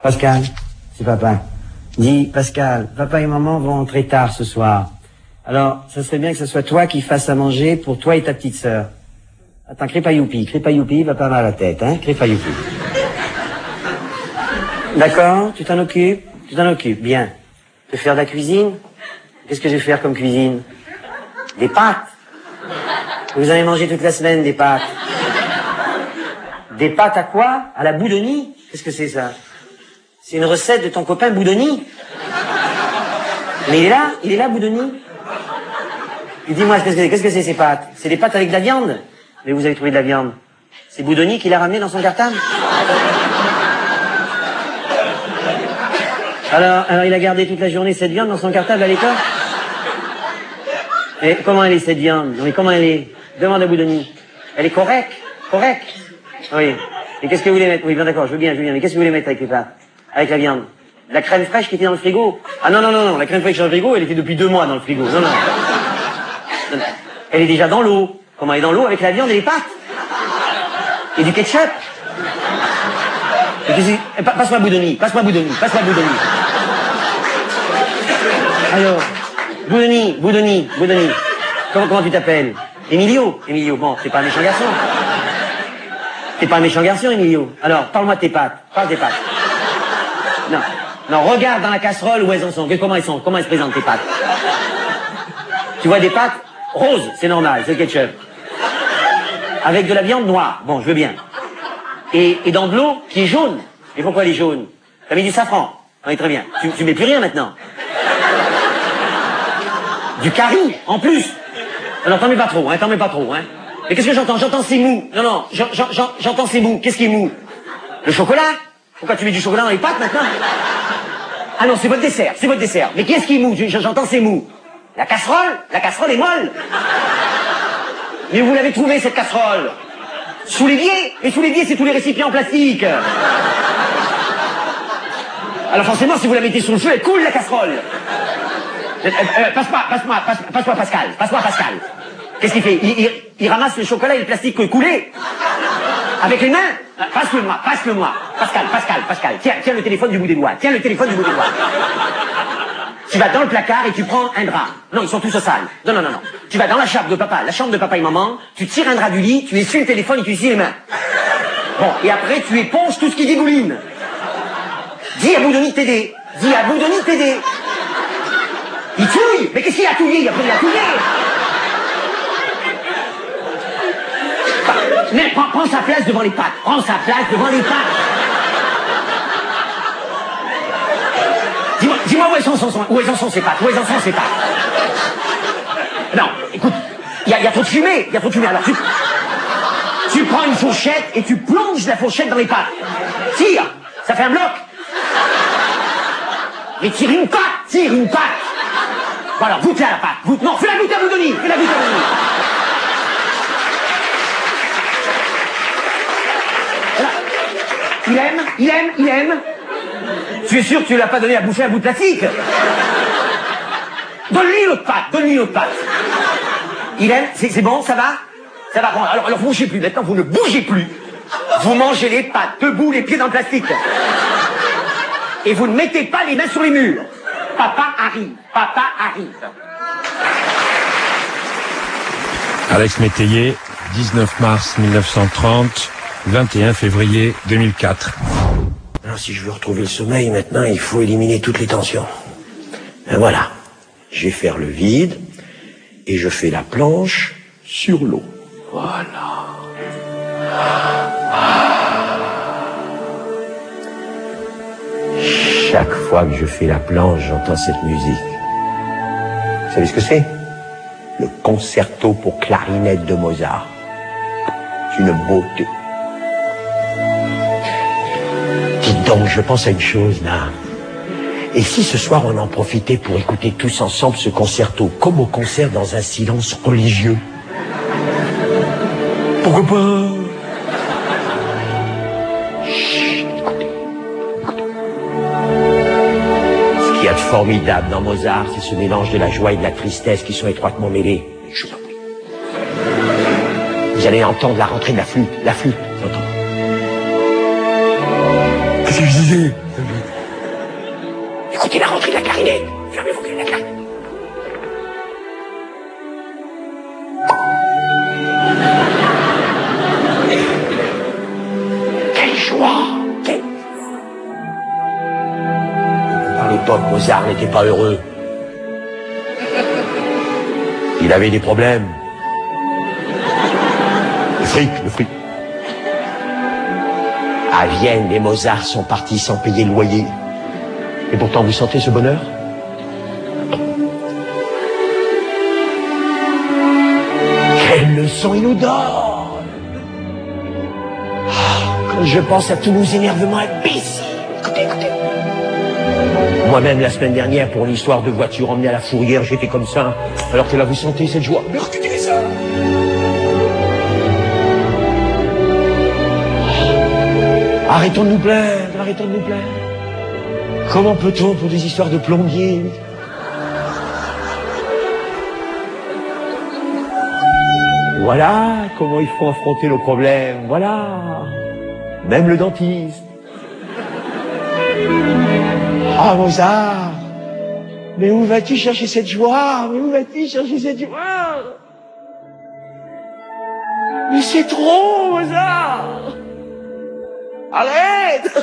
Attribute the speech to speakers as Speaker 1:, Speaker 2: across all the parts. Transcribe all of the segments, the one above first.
Speaker 1: Pascal, c'est papa. Dis, Pascal, papa et maman vont rentrer tard ce soir. Alors, ça serait bien que ce soit toi qui fasses à manger pour toi et ta petite sœur. Attends, crie pas youpi, va pas mal à la tête, hein, crie pas youpi. D'accord, tu t'en occupes, bien. Tu veux faire de la cuisine? Qu'est-ce que je vais faire comme cuisine? Des pâtes. Vous avez mangé toute la semaine des pâtes. Des pâtes à quoi? À la boudoni? Qu'est-ce que c'est ça? C'est une recette de ton copain Boudoni. Mais il est là, Boudoni. Dis-moi, qu'est-ce que c'est ces pâtes? C'est des pâtes avec de la viande? Mais vous avez trouvé de la viande. C'est Boudoni qui l'a ramené dans son cartable? Alors il a gardé toute la journée cette viande dans son cartable à l'école? Et comment elle est cette viande? Non mais comment elle est? Demande à Boudoni. Elle est correcte? Oui. Et qu'est-ce que vous voulez mettre? Oui, bien d'accord, je veux bien, mais qu'est-ce que vous voulez mettre avec les pâtes? Avec la viande? La crème fraîche qui était dans le frigo? Ah non, la crème fraîche dans le frigo, elle était depuis 2 mois dans le frigo. Non. Elle est déjà dans l'eau. Comment elle est dans l'eau avec la viande et les pâtes? Et du ketchup? Passe-moi Boudoni. Alors, Boudoni. Comment tu t'appelles? Emilio, bon, c'est pas un méchant garçon. T'es pas un méchant garçon, Emilio. Alors, parle-moi de tes pâtes. Parle de tes pâtes. Non, regarde dans la casserole où elles en sont. Comment elles se présentent tes pâtes? Tu vois des pâtes roses, c'est normal, c'est le ketchup. Avec de la viande noire, bon, je veux bien. Et dans de l'eau qui est jaune. Et pourquoi elle est jaune? T'as mis du safran. Oui, très bien. Tu mets plus rien maintenant. Du curry, en plus. Alors, t'en mets pas trop, hein. Mais qu'est-ce que j'entends? J'entends c'est mou. Non, j'entends c'est mou. Qu'est-ce qui est mou? Le chocolat? Pourquoi tu mets du chocolat dans les pâtes maintenant? Ah non, c'est votre dessert. Mais qu'est-ce qui est mou? J'entends c'est mou. La casserole est molle. Mais où vous l'avez trouvée cette casserole? Sous l'évier? Mais sous l'évier, c'est tous les récipients en plastique. Alors forcément, si vous la mettez sous le feu, elle coule la casserole. Passe-moi Pascal. Qu'est-ce qu'il fait? Il ramasse le chocolat et le plastique coulé. Avec les mains? Passe-le-moi. Pascal. Tiens le téléphone du bout des doigts. Tu vas dans le placard et tu prends un drap. Non, ils sont tous au sale. Non. Tu vas dans la chambre de papa et maman, tu tires un drap du lit, tu essuies le téléphone et tu essuies les mains. Bon, et après tu éponges tout ce qui dégouline. Dis à Boudoni de t'aider. Il touille. Mais qu'est-ce qu'il a touillé? Il a touillé. Mais prends sa place devant les pâtes. Dis-moi où elles en sont ces pâtes. Non, écoute, il y a trop de fumée. Alors tu prends une fourchette et tu plonges la fourchette dans les pâtes. Tire, ça fait un bloc. Mais tire une pâte. Bon alors, goûte-la la pâte. Non, fais-la goûter à Boudoni. Il aime. Tu es sûr que tu l'as pas donné à bouffer un bout de plastique? Donne-lui l'autre pâte. Il aime, c'est bon, ça va? Bon, alors vous bougez plus, maintenant vous ne bougez plus. Vous mangez les pâtes debout, les pieds dans le plastique. Et vous ne mettez pas les mains sur les murs. Papa arrive.
Speaker 2: Alex Métayer, 19 mars 1930, 21 février 2004.
Speaker 3: Alors, si je veux retrouver le sommeil, maintenant, il faut éliminer toutes les tensions. Ben voilà. Je vais faire le vide et je fais la planche sur l'eau. Voilà. Chaque fois que je fais la planche, j'entends cette musique. Vous savez ce que c'est? Le concerto pour clarinette de Mozart. C'est une beauté. Dites donc, je pense à une chose là. Et si ce soir on en profitait pour écouter tous ensemble ce concerto, comme au concert dans un silence religieux? Pourquoi pas? Chut, écoutez. Ce qu'il y a de formidable dans Mozart, c'est ce mélange de la joie et de la tristesse qui sont étroitement mêlés. Je vous en prie. Vous allez entendre la rentrée de la flûte, vous entendez? Qu'est-ce que je disais? sentez la rentrée de la clarinette. Fermez vos gueules, la clarinette. Quelle joie! À l'époque, Mozart n'était pas heureux. Il avait des problèmes. Le fric. À Vienne, les Mozart sont partis sans payer le loyer. Et pourtant, vous sentez ce bonheur? Quelle leçon il nous donne! Quand je pense à tous nos énervements imbéciles. Écoutez. Moi-même, la semaine dernière, pour une histoire de voiture emmenée à la fourrière, j'étais comme ça. Alors que là, vous sentez cette joie. Mais écoutez ça! Arrêtons de nous plaindre. Comment peut-on pour des histoires de plombier? Voilà comment il faut affronter nos problèmes, voilà. Même le dentiste. Ah, Mozart, mais où vas-tu chercher cette joie? Mais c'est trop, Mozart! Arrête!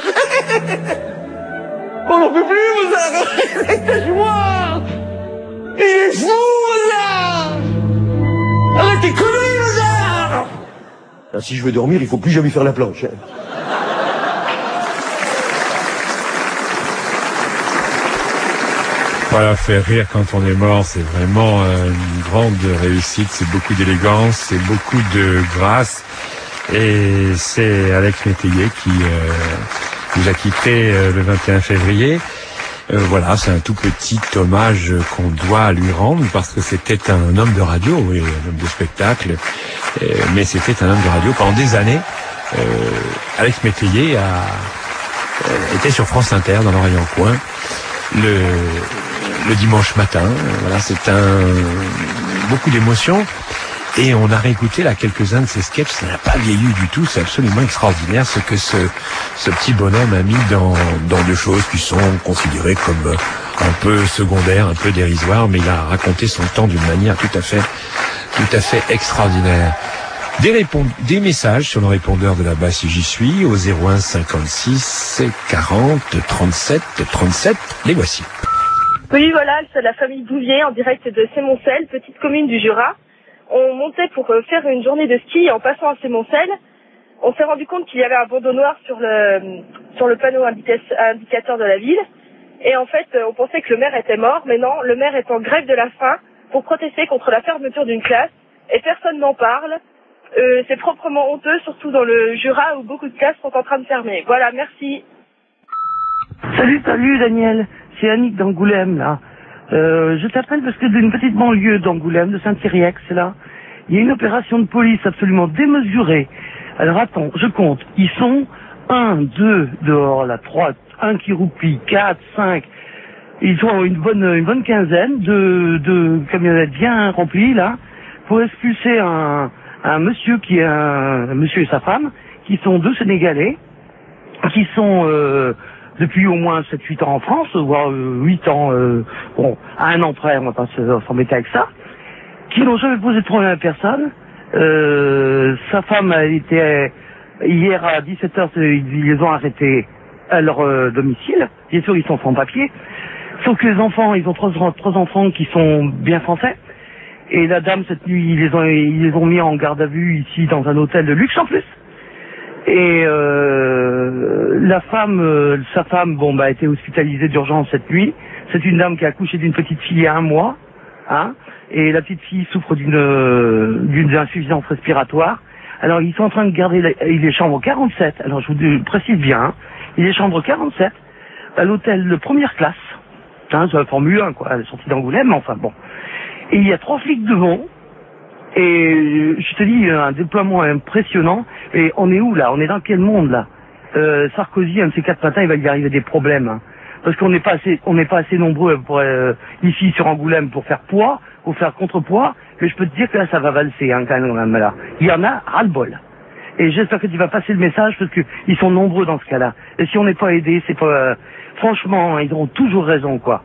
Speaker 3: On n'en peut plus, Mozart! Arrête ta joie! Il est fou, Mozart! Arrête tes conneries, Mozart! Alors, si je veux dormir, il faut plus jamais faire la planche.
Speaker 2: Voilà, faire rire quand on est mort, c'est vraiment une grande réussite, c'est beaucoup d'élégance, c'est beaucoup de grâce. Et c'est Alex Métayer qui nous a quittés le 21 février. Voilà, c'est un tout petit hommage qu'on doit lui rendre parce que c'était un homme de radio, oui, un homme de spectacle, mais c'était un homme de radio pendant des années. Alex Métayer était sur France Inter dans l'Orient Coin le dimanche matin. Voilà, c'est beaucoup d'émotions. Et on a réécouté là quelques-uns de ses sketchs, ça n'a pas vieilli du tout, c'est absolument extraordinaire ce que ce petit bonhomme a mis dans des choses qui sont considérées comme un peu secondaires, un peu dérisoires, mais il a raconté son temps d'une manière tout à fait extraordinaire. Des messages sur le répondeur de la base si j'y suis au 01 56 40 37 37, les voici.
Speaker 4: Oui, voilà, c'est la famille Bouvier en direct de Sémoncel, petite commune du Jura. On montait pour faire une journée de ski en passant à Sémoncel. On s'est rendu compte qu'il y avait un bandeau noir sur le panneau indicateur de la ville. Et en fait, on pensait que le maire était mort, mais non, le maire est en grève de la faim pour protester contre la fermeture d'une classe. Et personne n'en parle. C'est proprement honteux, surtout dans le Jura où beaucoup de classes sont en train de fermer. Voilà, merci.
Speaker 5: Salut Daniel, c'est Annick d'Angoulême là. Je t'appelle parce que d'une petite banlieue d'Angoulême, de Saint-Thierry-Ex, là, il y a une opération de police absolument démesurée. Alors attends, je compte. Ils sont 1, 2 dehors, là, 3, 1 qui roupille, 4, 5. Ils sont une bonne quinzaine de camionnettes bien remplies, là, pour expulser un monsieur qui est un monsieur et sa femme, qui sont 2 Sénégalais, qui sont depuis au moins 7-8 ans en France, voire 8 ans, bon, à 1 an près, on va pas s'embêter avec ça, qui n'ont jamais posé de problème à personne. Sa femme a été, hier à 17h, ils les ont arrêtés à leur domicile. Bien sûr, ils sont sans papier. Sauf que les enfants, ils ont 3 enfants qui sont bien français. Et la dame, cette nuit, ils les ont mis en garde à vue ici, dans un hôtel de luxe en plus. Et sa femme, bon, a été hospitalisée d'urgence cette nuit. C'est une dame qui a accouché d'une petite fille il y a 1 mois, hein. Et la petite fille souffre d'une insuffisance respiratoire. Alors ils sont en train de garder les chambres 47. Alors je vous précise bien, hein, il est chambres 47 à l'hôtel de première classe. Hein, c'est la Formule 1 quoi, la sortie d'Angoulême, enfin bon. Et il y a 3 flics devant. Et je te dis, un déploiement impressionnant. Et on est où là? On est dans quel monde là? Sarkozy, un de ces 4 matins, il va lui arriver des problèmes. Hein. Parce qu'on n'est pas assez nombreux pour, ici sur Angoulême pour faire poids, pour faire contrepoids. Mais je peux te dire que là, ça va valser, hein, quand même là. Il y en a ras-le-bol. Et j'espère que tu vas passer le message parce que ils sont nombreux dans ce cas-là. Et si on n'est pas aidé, c'est pas, franchement, ils ont toujours raison, quoi.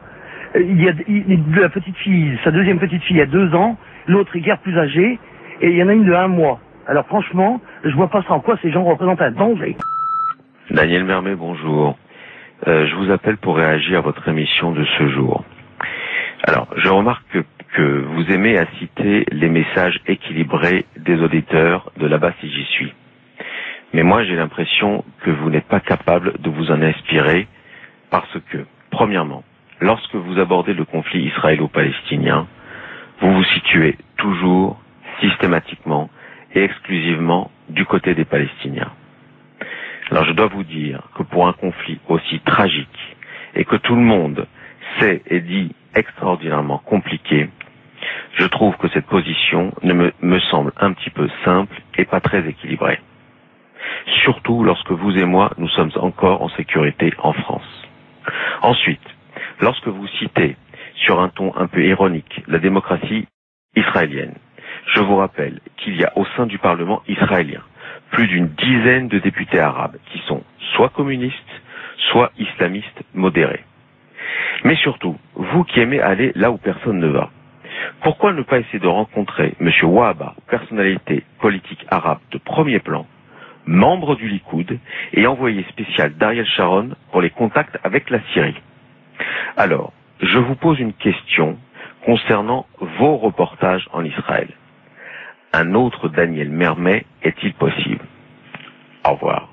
Speaker 5: La petite fille, sa deuxième petite fille a 2 ans, l'autre est guère plus âgée, et il y en a une de 1 mois. Alors franchement, je vois pas ça en quoi ces gens représentent un danger.
Speaker 6: Daniel Mermet, bonjour. Je vous appelle pour réagir à votre émission de ce jour. Alors, je remarque que vous aimez à citer les messages équilibrés des auditeurs de Là-bas si j'y suis. Mais moi, j'ai l'impression que vous n'êtes pas capable de vous en inspirer parce que, premièrement, lorsque vous abordez le conflit israélo-palestinien, vous vous situez toujours, systématiquement et exclusivement du côté des Palestiniens. Alors je dois vous dire que pour un conflit aussi tragique et que tout le monde sait et dit extraordinairement compliqué, je trouve que cette position me semble un petit peu simple et pas très équilibrée. Surtout lorsque vous et moi, nous sommes encore en sécurité en France. Ensuite, lorsque vous citez, sur un ton un peu ironique, la démocratie israélienne, je vous rappelle qu'il y a au sein du Parlement israélien plus d'une dizaine de députés arabes qui sont soit communistes, soit islamistes modérés. Mais surtout, vous qui aimez aller là où personne ne va, pourquoi ne pas essayer de rencontrer M. Wahaba, personnalité politique arabe de premier plan, membre du Likoud et envoyé spécial d'Ariel Sharon pour les contacts avec la Syrie? Alors, je vous pose une question concernant vos reportages en Israël. Un autre Daniel Mermet est-il possible? Au revoir.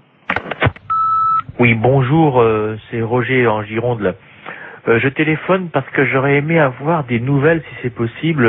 Speaker 7: Oui, bonjour, c'est Roger en Gironde. Là. Je téléphone parce que j'aurais aimé avoir des nouvelles, si c'est possible,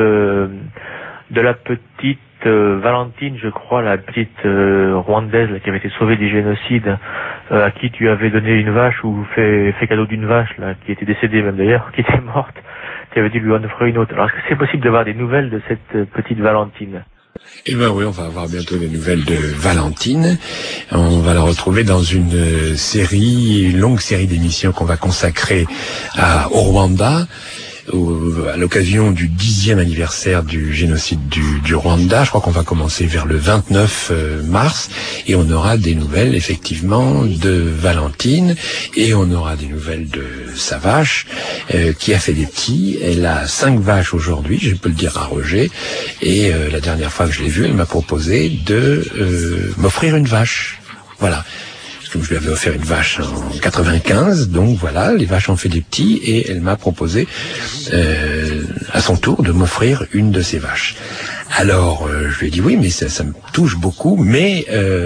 Speaker 7: de la petite Valentine, je crois, la petite rwandaise là, qui avait été sauvée du génocide, à qui tu avais donné une vache ou fait cadeau d'une vache, là, qui était décédée même d'ailleurs, qui était morte, qui avait dû lui en offrir une autre. Alors, est-ce que c'est possible d'avoir des nouvelles de cette petite Valentine?
Speaker 2: Eh ben oui, on va avoir bientôt des nouvelles de Valentine. On va la retrouver dans une longue série d'émissions qu'on va consacrer au Rwanda, à l'occasion du 10e anniversaire du génocide du Rwanda. Je crois qu'on va commencer vers le 29 mars et on aura des nouvelles effectivement de Valentine et on aura des nouvelles de sa vache qui a fait des petits. Elle a 5 vaches aujourd'hui, je peux le dire à Roger, et la dernière fois que je l'ai vue, elle m'a proposé de m'offrir une vache. Voilà. Comme je lui avais offert une vache en 95, donc voilà, les vaches ont fait des petits et elle m'a proposé à son tour de m'offrir une de ces vaches. Alors je lui ai dit oui, mais ça me touche beaucoup, mais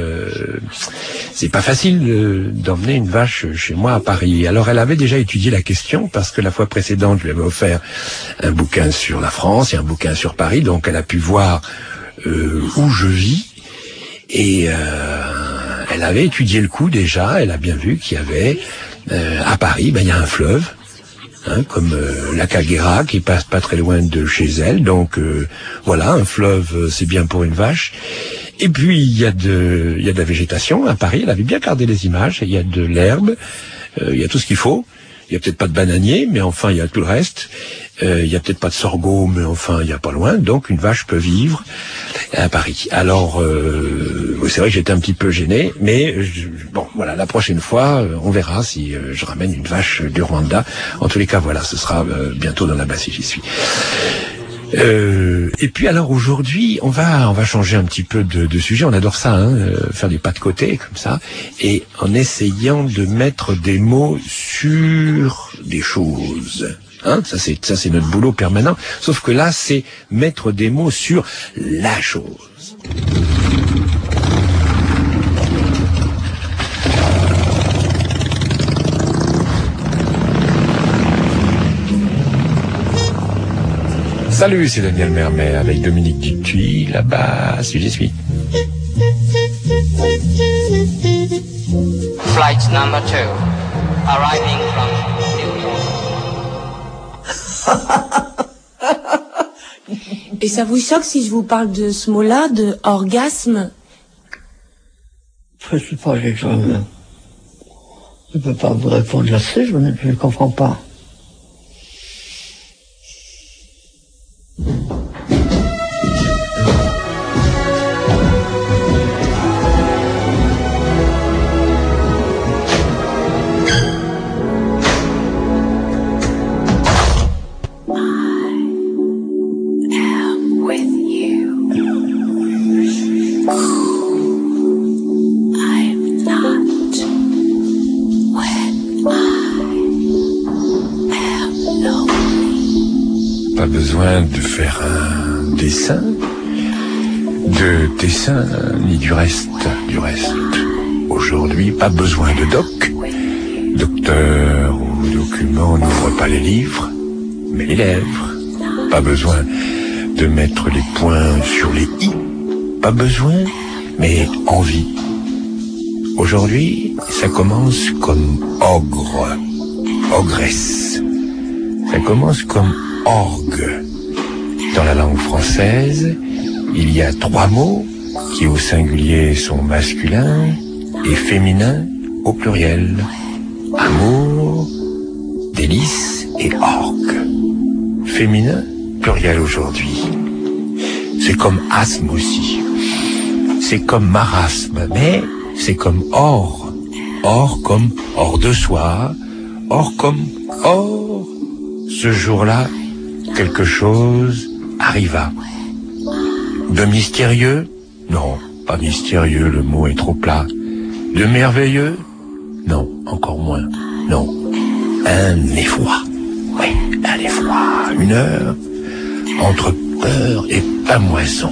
Speaker 2: c'est pas facile d'emmener une vache chez moi à Paris. Alors elle avait déjà étudié la question parce que la fois précédente je lui avais offert un bouquin sur la France et un bouquin sur Paris, donc elle a pu voir où je vis et elle avait étudié le coup déjà, elle a bien vu qu'il y avait à Paris, il y a un fleuve, comme la Kagera qui passe pas très loin de chez elle, donc voilà, un fleuve c'est bien pour une vache. Et puis il y a de la végétation à Paris, elle avait bien gardé les images, il y a de l'herbe, il y a tout ce qu'il faut. Il y a peut-être pas de bananier, mais enfin il y a tout le reste. Il y a peut-être pas de sorgho, mais enfin il y a pas loin. Donc une vache peut vivre à Paris. Alors c'est vrai que j'étais un petit peu gêné, mais bon voilà, la prochaine fois on verra si je ramène une vache du Rwanda. En tous les cas voilà, ce sera bientôt dans Là-bas si j'y suis. Et puis alors aujourd'hui, on va changer un petit peu de sujet. On adore ça, faire des pas de côté comme ça, et en essayant de mettre des mots sur des choses. Ça c'est notre boulot permanent. Sauf que là, c'est mettre des mots sur la chose. Salut, c'est Daniel Mermet avec Dominique Dutuy, Là-bas si j'y suis.
Speaker 8: Flight number 2, arriving from New York.
Speaker 9: Et ça vous choque si je vous parle de ce mot-là, de orgasme?
Speaker 10: Je sais pas, je peux pas vous répondre là-dessus, je ne comprends pas.
Speaker 2: pas besoin de faire un dessin, ni du reste. Aujourd'hui, pas besoin de docteur ou document n'ouvre pas les livres, mais les lèvres. Pas besoin de mettre les points sur les i, pas besoin, mais envie. Aujourd'hui, ça commence comme ogre, ogresse. Ça commence comme orgue. Dans la langue française, il y a 3 mots qui au singulier sont masculins et féminins au pluriel. Amour, délice et orgue. Féminin, pluriel aujourd'hui. C'est comme asthme aussi. C'est comme marasme, mais c'est comme or. Or comme hors de soi, or comme or. Ce jour-là, quelque chose arriva. De mystérieux? Non, pas mystérieux, le mot est trop plat. De merveilleux? Non, encore moins. Non, un effroi. Oui, un effroi. Une heure entre peur et pamoison.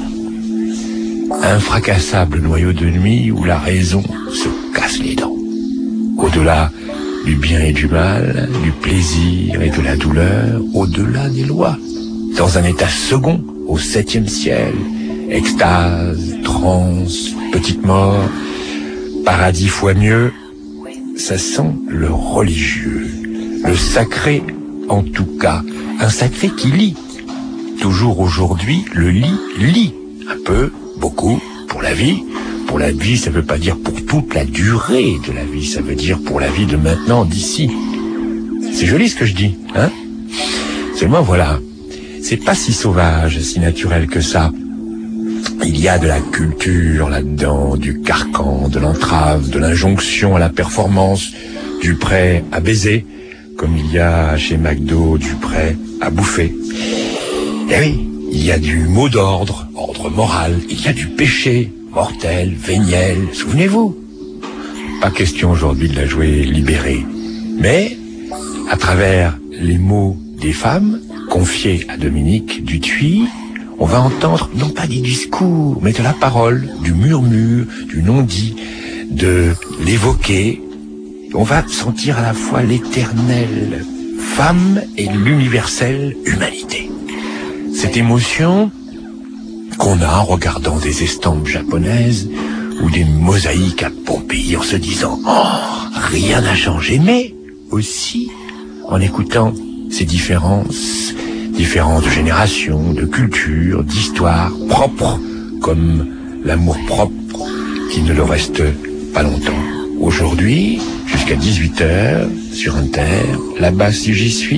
Speaker 2: Un fracassable noyau de nuit où la raison se casse les dents. Au-delà du bien et du mal, du plaisir et de la douleur, au-delà des lois, dans un état second, au 7e ciel, extase, transe, petite mort, paradis fois mieux, ça sent le religieux, le sacré en tout cas, un sacré qui lit. Toujours aujourd'hui, le lit, un peu, beaucoup, pour la vie. Pour la vie, ça veut pas dire pour toute la durée de la vie, ça veut dire pour la vie de maintenant, d'ici. C'est joli ce que je dis, hein? Seulement voilà, c'est pas si sauvage, si naturel que ça. Il y a de la culture là-dedans, du carcan, de l'entrave, de l'injonction à la performance, du prêt à baiser, comme il y a chez McDo du prêt à bouffer. Et oui, il y a du mot d'ordre, ordre moral, il y a du péché, mortel, véniel, souvenez-vous. Pas question aujourd'hui de la jouer libérée, mais à travers les mots des femmes, confiés à Dominique Dutuit, on va entendre non pas des discours, mais de la parole, du murmure, du non-dit, de l'évoquer. On va sentir à la fois l'éternelle femme et l'universelle humanité. Cette émotion qu'on a en regardant des estampes japonaises ou des mosaïques à Pompéi en se disant « Oh, rien n'a changé », mais aussi en écoutant ces différences de générations, de cultures, d'histoires propres, comme l'amour propre qui ne le reste pas longtemps. Aujourd'hui, jusqu'à 18h, sur Inter, là-bas si j'y suis,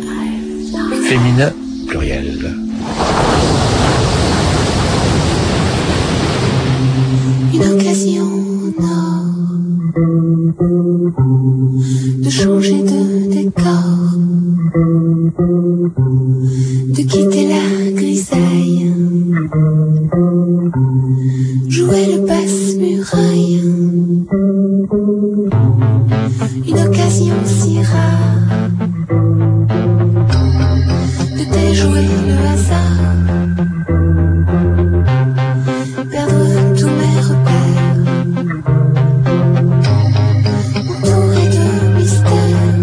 Speaker 2: féminin pluriel.
Speaker 9: Une occasion de changer de décor, de quitter la grisaille, jouer le passe-muraille. Une occasion si rare de déjouer le hasard, perdre tous mes repères, entouré de mystères.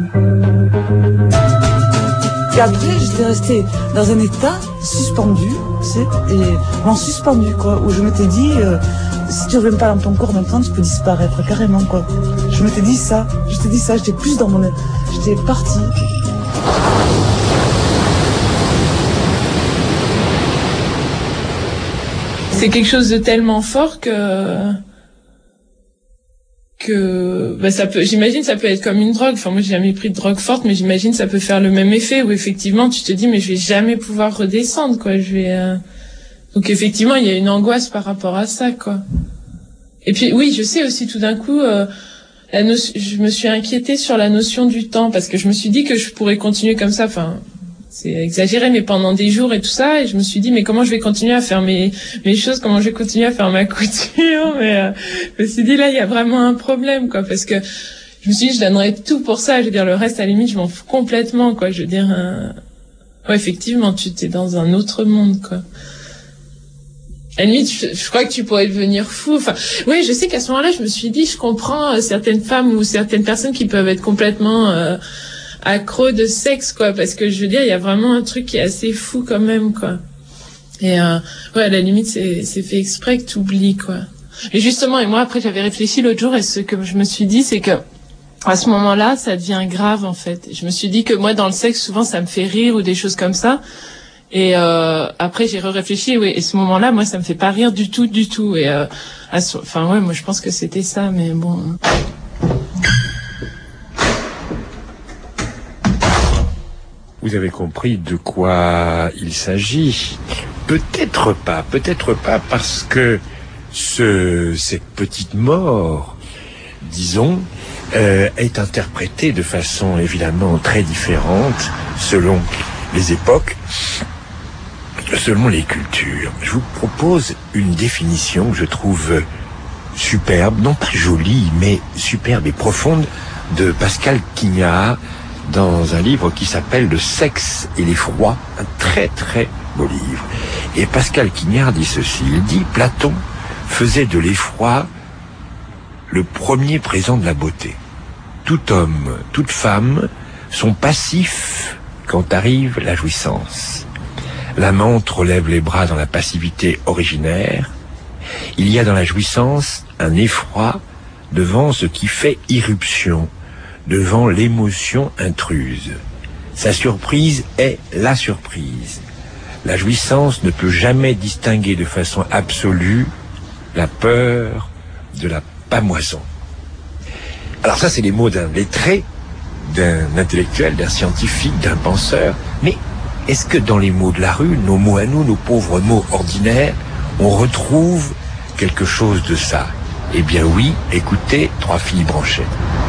Speaker 10: Et après, j'étais restée dans un état suspendu, vraiment suspendu, quoi, où je m'étais dit, si tu reviens pas dans ton corps maintenant, tu peux disparaître carrément, quoi. Je m'étais dit ça, j'étais plus dans mon... J'étais partie.
Speaker 11: C'est quelque chose de tellement fort que bah ça peut, j'imagine ça peut être comme une drogue. Enfin moi j'ai jamais pris de drogue forte, mais j'imagine ça peut faire le même effet où effectivement tu te dis mais je vais jamais pouvoir redescendre, quoi. Donc effectivement il y a une angoisse par rapport à ça, quoi. Et puis oui, je sais aussi tout d'un coup je me suis inquiétée sur la notion du temps, parce que je me suis dit que je pourrais continuer comme ça, enfin c'est exagéré, mais pendant des jours et tout ça, et je me suis dit mais comment je vais continuer à faire mes choses, comment je vais continuer à faire ma couture, mais je me suis dit là il y a vraiment un problème, quoi, parce que je me suis dit je donnerais tout pour ça, je veux dire le reste à la limite je m'en fous complètement, quoi, je veux dire Ouais, effectivement, tu t'es dans un autre monde, quoi. À la limite, je crois que tu pourrais devenir fou. Enfin, oui, je sais qu'à ce moment-là, je me suis dit, je comprends certaines femmes ou certaines personnes qui peuvent être complètement accros de sexe, quoi, parce que je veux dire, il y a vraiment un truc qui est assez fou quand même, quoi. Et ouais, à la limite, c'est fait exprès que t'oublies, quoi. Et justement, et moi après, j'avais réfléchi l'autre jour, et ce que je me suis dit, c'est que à ce moment-là, ça devient grave, en fait. Je me suis dit que moi, dans le sexe, souvent, ça me fait rire ou des choses comme ça. Et après, j'ai réfléchi, oui. Et ce moment-là, moi, ça me fait pas rire du tout. Et enfin, ouais, moi, je pense que c'était ça, mais bon.
Speaker 2: Vous avez compris de quoi il s'agit. Peut-être pas, parce que cette petite mort, disons, est interprétée de façon évidemment très différente selon les époques, selon les cultures. Je vous propose une définition que je trouve superbe, non pas jolie, mais superbe et profonde, de Pascal Quignard, dans un livre qui s'appelle « Le sexe et l'effroi », un très très beau livre. Et Pascal Quignard dit ceci, il dit « Platon faisait de l'effroi le premier présent de la beauté. Tout homme, toute femme sont passifs quand arrive la jouissance. L'amante relève les bras dans la passivité originaire. Il y a dans la jouissance un effroi devant ce qui fait irruption, devant l'émotion intruse. Sa surprise est la surprise. La jouissance ne peut jamais distinguer de façon absolue la peur de la pamoison. » Alors ça, c'est les mots d'un lettré, d'un intellectuel, d'un scientifique, d'un penseur. Mais est-ce que dans les mots de la rue, nos mots à nous, nos pauvres mots ordinaires, on retrouve quelque chose de ça? Eh bien oui, écoutez, Trois filles branchées.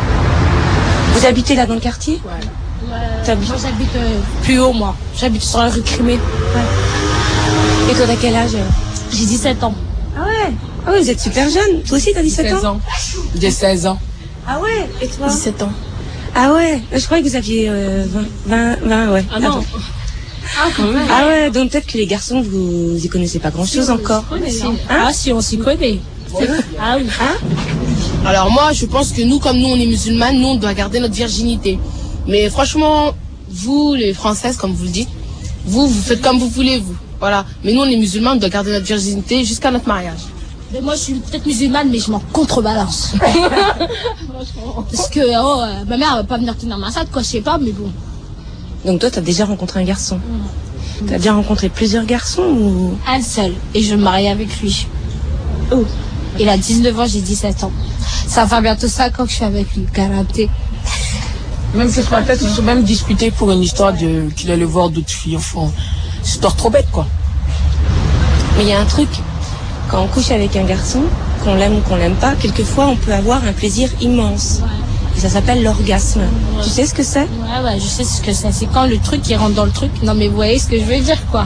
Speaker 12: Vous habitez là dans le quartier?
Speaker 13: Ouais. Moi j'habite plus haut, moi. J'habite sur la rue Crimée.
Speaker 12: Ouais. Et toi, t'as quel âge?
Speaker 13: J'ai 17 ans.
Speaker 12: Ah ouais? Ah ouais, vous êtes super jeune. Toi aussi, t'as 17 ans?
Speaker 13: J'ai 16 ans.
Speaker 12: Ah ouais? Et toi?
Speaker 13: 17 ans.
Speaker 12: Ah ouais? Je croyais que vous aviez 20, ouais.
Speaker 13: Ah non.
Speaker 12: Ah, quand même. Ah ouais, donc peut-être que les garçons, vous y connaissez pas grand-chose encore.
Speaker 13: Ah si, on s'y connaît.
Speaker 12: Ah oui. Hein?
Speaker 14: Alors moi, je pense que nous, comme nous, on est musulmanes, nous, on doit garder notre virginité. Mais franchement, vous, les Françaises, comme vous le dites, vous faites comme vous voulez, vous. Voilà. Mais nous, on est musulmans, on doit garder notre virginité jusqu'à notre mariage.
Speaker 13: Mais moi, je suis peut-être musulmane, mais je m'en contrebalance. Parce que ma mère va pas venir tenir ma sac, quoi, je sais pas, mais bon.
Speaker 12: Donc toi, t'as déjà rencontré un garçon? T'as déjà rencontré plusieurs garçons ou?
Speaker 13: Un seul. Et je me marie avec lui.
Speaker 12: Oh.
Speaker 13: Il a 19 ans, j'ai 17 ans. Ça va bientôt 5 ans que je suis avec lui, garanti.
Speaker 15: Même que ce matin, ils sont même discutés pour une histoire qu'il allait voir d'autres filles. Enfin, c'est histoire trop bête, quoi.
Speaker 12: Mais il y a un truc. Quand on couche avec un garçon, qu'on l'aime ou qu'on l'aime pas, quelquefois on peut avoir un plaisir immense. Ouais. Et ça s'appelle l'orgasme. Ouais. Tu sais ce que c'est?
Speaker 13: Ouais, je sais ce que c'est. C'est quand le truc il rentre dans le truc. Non mais vous voyez ce que je veux dire, quoi.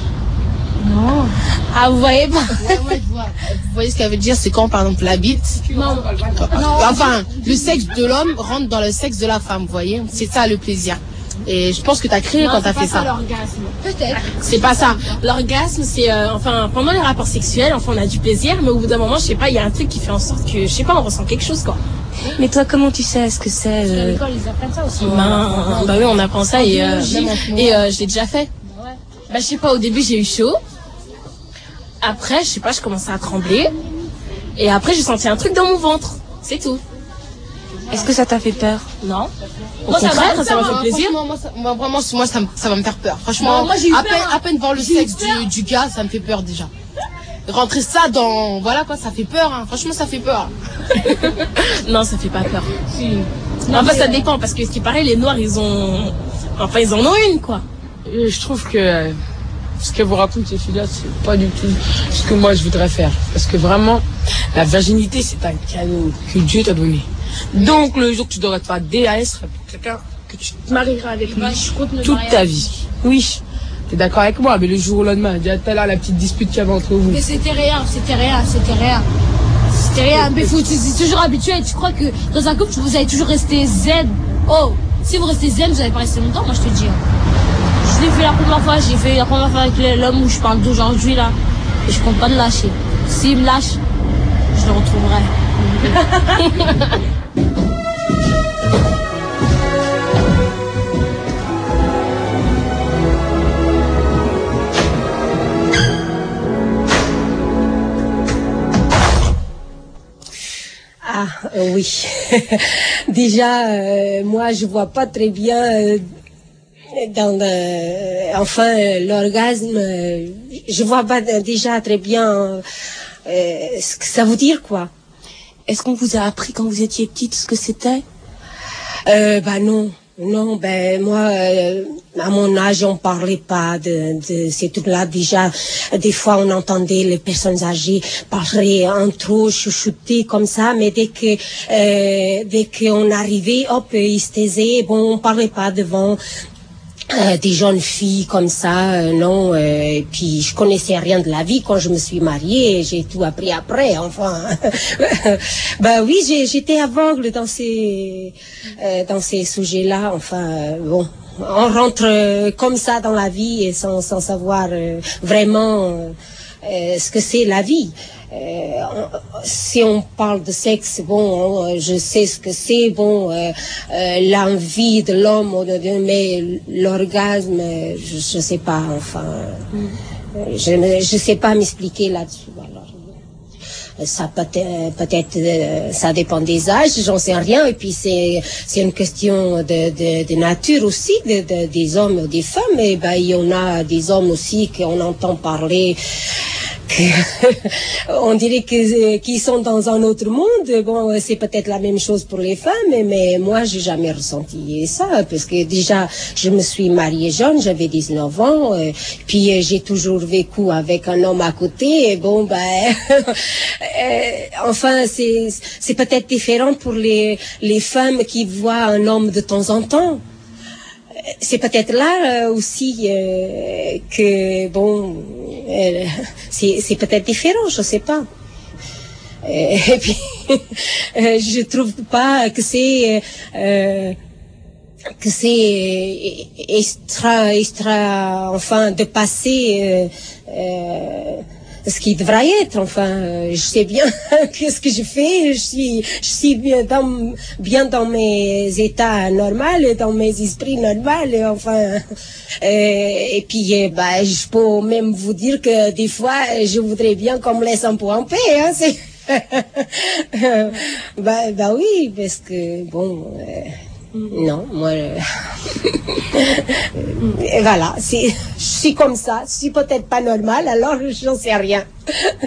Speaker 12: Non.
Speaker 13: Ah, vous voyez pas?
Speaker 14: Ouais, je vois. Vous voyez ce qu'elle veut dire, c'est quand, par exemple, la bite.
Speaker 13: Non.
Speaker 14: Enfin, le sexe de l'homme rentre dans le sexe de la femme, vous voyez? C'est ça, le plaisir. Et je pense que t'as crié quand t'as fait ça.
Speaker 13: C'est pas l'orgasme. Peut-être.
Speaker 14: C'est pas ça.
Speaker 16: L'orgasme, c'est, pendant les rapports sexuels, on a du plaisir, mais au bout d'un moment, je sais pas, il y a un truc qui fait en sorte que, je sais pas, on ressent quelque chose, quoi.
Speaker 12: Mais toi, comment tu sais ce que c'est?
Speaker 13: À l'école, ils apprennent ça aussi.
Speaker 16: Bah oui, on apprend ça et je l'ai déjà fait. Bah, je sais pas, au début, j'ai eu chaud. Après, je sais pas, je commençais à trembler. Et après, j'ai senti un truc dans mon ventre. C'est tout.
Speaker 12: Est-ce que ça t'a fait peur?
Speaker 16: Non.
Speaker 14: Au contraire, ça m'a fait plaisir. Moi, ça va me faire peur. Franchement,
Speaker 16: non, moi, j'ai eu peur,
Speaker 14: à peine voir le sexe du gars, ça me fait peur déjà. Rentrer ça dans... Voilà quoi, ça fait peur. Hein. Franchement, ça fait peur.
Speaker 16: Non, ça fait pas peur. Si. Enfin, ça dépend, parce que ce qui paraît, les Noirs, ils en ont une, quoi.
Speaker 15: Je trouve que ce que vous racontez, ces filles-là, c'est pas du tout ce que moi, je voudrais faire. Parce que vraiment, la virginité, c'est un cadeau que Dieu t'a donné. Donc, le jour que tu devrais te faire DAS, serait pour quelqu'un que tu te marieras avec lui toute ta vie. Oui. T'es d'accord avec moi, mais le jour au lendemain, déjà tout à l'heure, la petite dispute qu'il y avait entre vous.
Speaker 13: Mais c'était rien. Mais faut, tu es toujours habitué. Tu crois que dans un couple, vous allez toujours rester zen. Oh, si vous restez zen, vous allez pas rester longtemps, moi je te dis. Je l'ai fait la première fois, j'ai fait la première fois avec l'homme où je parle d'aujourd'hui là. Et je compte pas le lâcher. S'il me lâche, je le retrouverai.
Speaker 17: Ah oui, déjà moi je vois pas très bien dans l'orgasme, je vois pas déjà très bien ce que ça veut dire quoi.
Speaker 9: Est-ce qu'on vous a appris quand vous étiez petite ce que c'était?
Speaker 17: Non, moi, à mon âge, on parlait pas de ces trucs-là. Déjà, des fois, on entendait les personnes âgées parler entre eux, chuchoter comme ça, mais dès qu'on arrivait, hop, ils se taisaient. Bon, on parlait pas devant des jeunes filles comme ça, non. Et puis je connaissais rien de la vie quand je me suis mariée, j'ai tout appris après, enfin. Oui, j'étais aveugle dans ces sujets-là, enfin. Bon, on rentre comme ça dans la vie et sans savoir vraiment ce que c'est la vie. Si on parle de sexe, bon, je sais ce que c'est, bon, l'envie de l'homme, mais l'orgasme, je sais pas, enfin, je sais pas m'expliquer là-dessus. Alors, ça peut-être, ça dépend des âges, j'en sais rien, et puis c'est une question de nature aussi, des hommes ou des femmes, et il y en a des hommes aussi qu'on entend parler. On dirait qu'ils sont dans un autre monde. Bon, c'est peut-être la même chose pour les femmes, mais moi, j'ai jamais ressenti ça, parce que déjà, je me suis mariée jeune, j'avais 19 ans, puis j'ai toujours vécu avec un homme à côté, et bon, enfin, c'est peut-être différent pour les femmes qui voient un homme de temps en temps. C'est peut-être là aussi que, bon, c'est peut-être différent, je sais pas. Et puis, je trouve pas que c'est extra, enfin, de passer ce qui devrait être, enfin, je sais bien qu'est-ce que je fais, je suis bien dans mes états normaux, dans mes esprits normaux, enfin, et puis, je peux même vous dire que des fois, je voudrais bien qu'on me laisse un peu en paix, hein, c'est, oui, parce que, bon, non, moi, voilà, je suis comme ça, je suis peut-être pas normale, alors j'en sais rien.
Speaker 18: Mais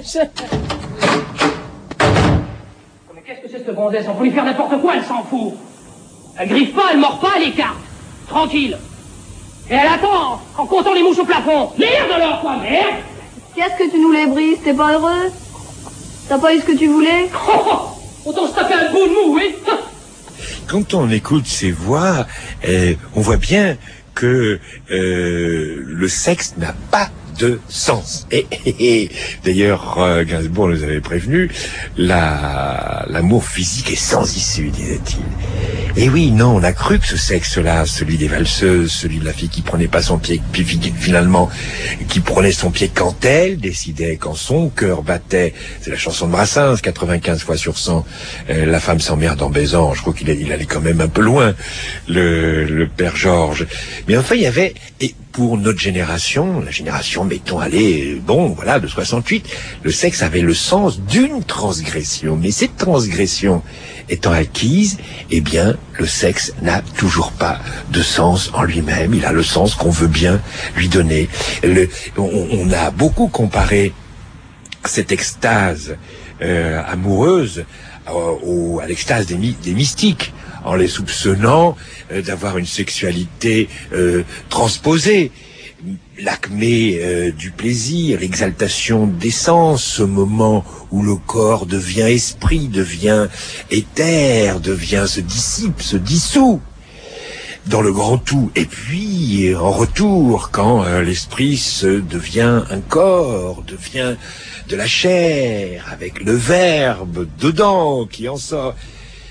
Speaker 18: qu'est-ce que c'est ce gonzesse? On peut lui faire n'importe quoi, elle s'en fout. Elle griffe pas, elle mord pas, elle écarte. Tranquille. Et elle attend, en comptant les mouches au plafond. Merde alors, quoi, merde!
Speaker 19: Qu'est-ce que tu nous les brises? T'es pas heureux? T'as pas eu ce que tu voulais?
Speaker 18: Autant se taper un bout de mou, oui.
Speaker 2: Quand on écoute ces voix, on voit bien que le sexe n'a pas de sens. Et d'ailleurs, Gainsbourg nous avait prévenu, l'amour physique est sans issue, disait-il. Et oui, non, on a cru que ce sexe-là, celui des valseuses, celui de la fille qui prenait pas son pied, puis finalement, qui prenait son pied quand elle décidait, quand son cœur battait, c'est la chanson de Brassens, 95 fois sur 100, la femme s'emmerde en baisant, je crois qu'il allait quand même un peu loin, le père Georges. Mais enfin, il y avait, et pour notre génération, la génération, mettons, allez, bon, voilà, de 68, le sexe avait le sens d'une transgression. Mais cette transgression étant acquise, eh bien, le sexe n'a toujours pas de sens en lui-même. Il a le sens qu'on veut bien lui donner. On a beaucoup comparé cette extase amoureuse à l'extase des mystiques, en les soupçonnant d'avoir une sexualité transposée. L'acmé du plaisir, l'exaltation des sens, ce moment où le corps devient esprit, devient éther, se dissipe, se dissout dans le grand tout. Et puis, en retour, quand l'esprit devient un corps, devient de la chair, avec le verbe dedans qui en sort.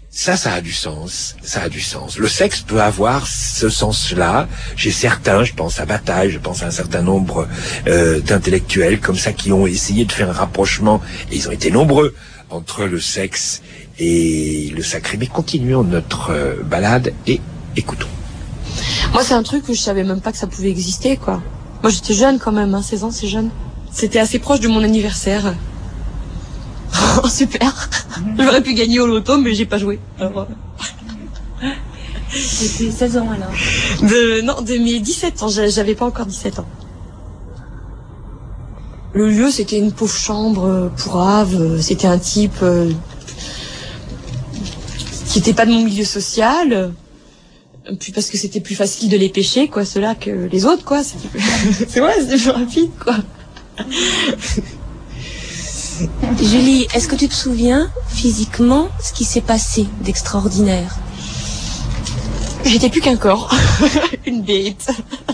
Speaker 2: Ça a du sens. Ça a du sens. Le sexe peut avoir ce sens-là. J'ai certains, je pense à Bataille, je pense à un certain nombre d'intellectuels comme ça qui ont essayé de faire un rapprochement, et ils ont été nombreux, entre le sexe et le sacré. Mais continuons notre balade et écoutons.
Speaker 20: Moi, c'est un truc que je savais même pas que ça pouvait exister, quoi. Moi, j'étais jeune quand même, 16 ans, c'est jeune. C'était assez proche de mon anniversaire. Super. J'aurais pu gagner au loto, mais j'ai pas joué.
Speaker 9: C'était 16 ans alors.
Speaker 20: De mes 17 ans, j'avais pas encore 17 ans. Le lieu, c'était une pauvre chambre pourrave. C'était un type qui était pas de mon milieu social. Puis parce que c'était plus facile de les pêcher, quoi, ceux-là, que les autres, quoi. C'est vrai, c'était plus rapide, quoi.
Speaker 12: Julie, est-ce que tu te souviens physiquement ce qui s'est passé d'extraordinaire?
Speaker 20: J'étais plus qu'un corps. Une bête.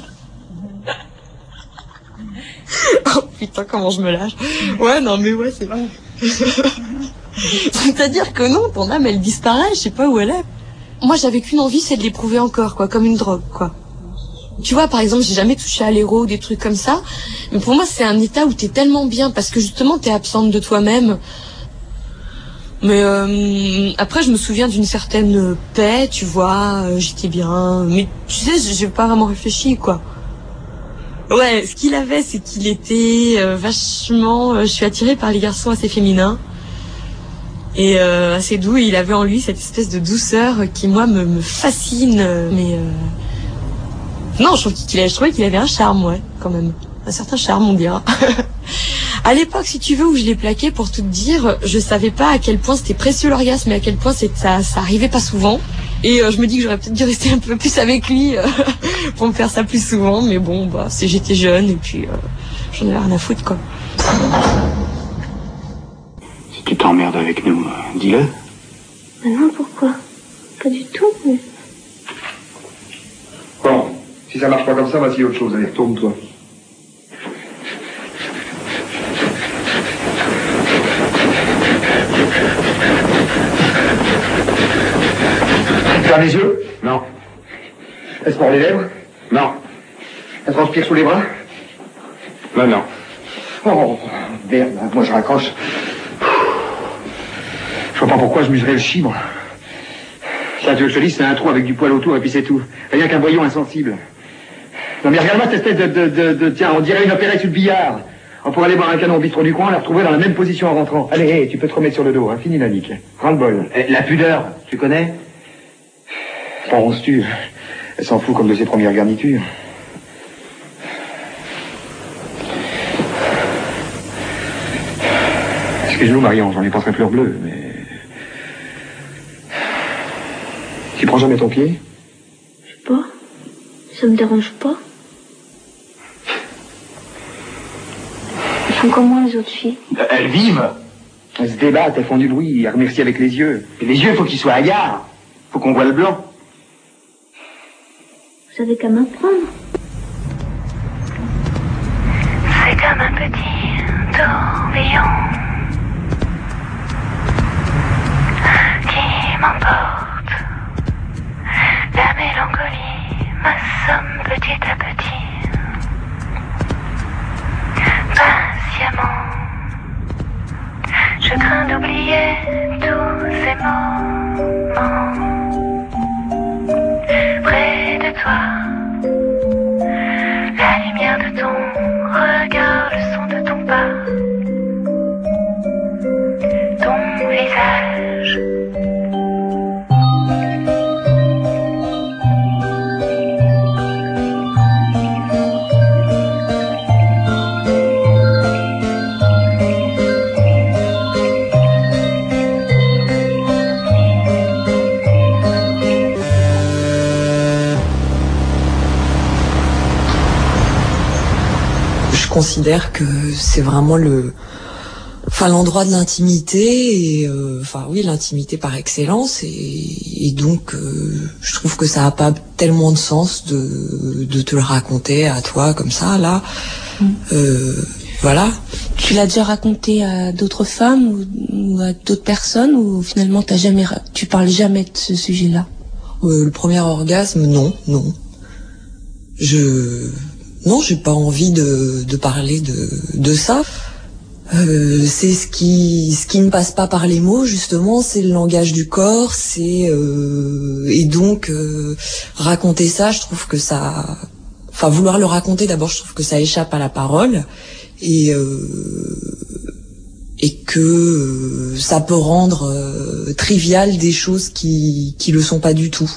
Speaker 20: Oh putain, comment je me lâche. Ouais, non mais ouais, c'est vrai. C'est-à-dire que non, ton âme, elle disparaît, je sais pas où elle est. Moi, j'avais qu'une envie, c'est de l'éprouver encore, quoi, comme une drogue, quoi. Tu vois, par exemple, j'ai jamais touché à l'héros ou des trucs comme ça. Mais pour moi, c'est un état où t'es tellement bien parce que justement, t'es absente de toi-même. Mais après, je me souviens d'une certaine paix, tu vois, j'étais bien. Mais tu sais, j'ai pas vraiment réfléchi, quoi. Ouais, ce qu'il avait, c'est qu'il était vachement... je suis attirée par les garçons assez féminins. Et assez doux, et il avait en lui cette espèce de douceur qui, moi, me fascine. Mais... Non, je trouvais qu'il avait un charme, ouais, quand même. Un certain charme, on dira. À l'époque, si tu veux, où je l'ai plaqué, pour tout te dire, je savais pas à quel point c'était précieux l'orgasme, et à quel point ça arrivait pas souvent. Et je me dis que j'aurais peut-être dû rester un peu plus avec lui pour me faire ça plus souvent. Mais bon, bah, j'étais jeune, et puis j'en avais rien à foutre, quoi.
Speaker 21: Si tu t'emmerdes avec nous, dis-le.
Speaker 19: Non, pourquoi? Pas du tout, mais...
Speaker 21: Bon, si ça marche pas comme ça, va essayer autre chose. Allez, retourne-toi. Ferme les yeux? Non. Est-ce pour les lèvres? Non. Elle transpire sous les bras? Non, non. Oh, merde, moi je raccroche. Je vois pas pourquoi je muserais le chibre. Ça, tu veux que je te dise, c'est un trou avec du poil autour et puis c'est tout. Rien qu'un voyant insensible. Non mais regarde-moi cette espèce de... Tiens, on dirait une opérette sur le billard. On pourrait aller boire un canon au bistrot du coin, la retrouver dans la même position en rentrant. Allez, hey, tu peux te remettre sur le dos, hein. Fini la nique. Ras-le-bol. La pudeur, tu connais? Penses-tu? Elle s'en fout comme de ses premières garnitures. Excuse-nous, Marion, j'en ai pas très fleur bleue, mais... Tu prends jamais ton pied?
Speaker 19: Je sais pas. Ça me dérange pas. Elles font comme moi, les autres filles.
Speaker 21: Elles vivent. Elles se débattent, elles font du bruit, elles remercient avec les yeux. Et les yeux, faut qu'ils soient hagards. Faut qu'on voit le blanc.
Speaker 19: Vous avez qu'à m'apprendre.
Speaker 22: C'est comme un petit tourbillon qui m'emporte. La mélancolie m'assomme petit à petit. Patiemment, je crains d'oublier tous ces moments. Près de toi, la lumière de ton regard, le son de ton pas, ton visage.
Speaker 20: Je considère que c'est vraiment l'endroit de l'intimité et l'intimité par excellence et donc je trouve que ça a pas tellement de sens de te le raconter à toi comme ça là.
Speaker 9: Voilà.
Speaker 12: Tu l'as déjà raconté à d'autres femmes ou à d'autres personnes ou finalement tu parles jamais de ce sujet-là?
Speaker 9: Le premier orgasme, non. J'ai pas envie de parler de ça. C'est ce qui ne passe pas par les mots, justement, c'est le langage du corps, et donc raconter ça, je trouve que ça, vouloir le raconter, d'abord, je trouve que ça échappe à la parole, et que ça peut rendre trivial des choses qui le sont pas du tout.